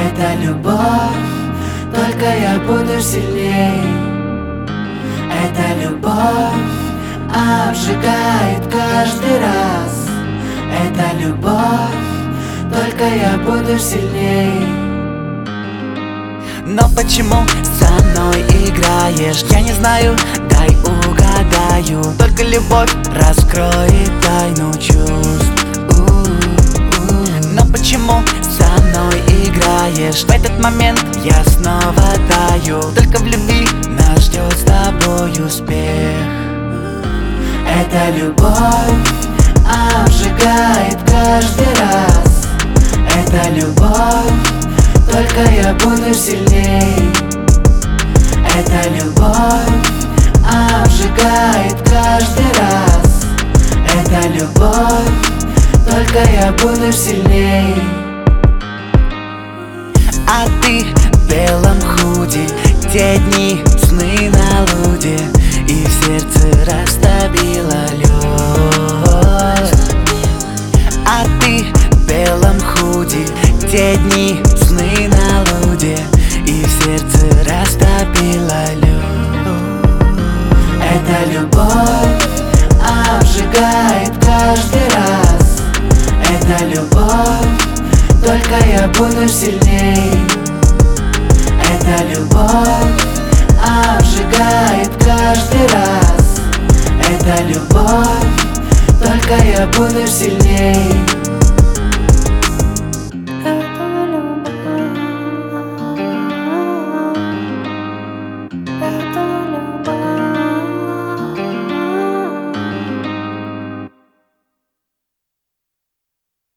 Это любовь, только я буду сильней. Это любовь обжигает каждый раз. Это любовь, только я буду сильней. Но почему со мной играешь? Я не знаю, дай угадаю. Только любовь раскроет тайну чувств. Но почему со мной играешь? В этот момент я снова таю. Только в любви нас ждет с тобой успех. Это любовь обжигает каждый раз. Это любовь, только я буду сильней. Это любовь обжигает каждый раз. Это любовь, только я буду сильней. А ты в белом худи, те дни, сны на луде, и в сердце растопила лед. А ты в белом худи, те дни, сны на луде, и в сердце растопила лед. Это любовь обжигает каждый раз. Это любовь, только я буду сильней. Это любовь обжигает каждый раз. Это любовь, только я буду сильней.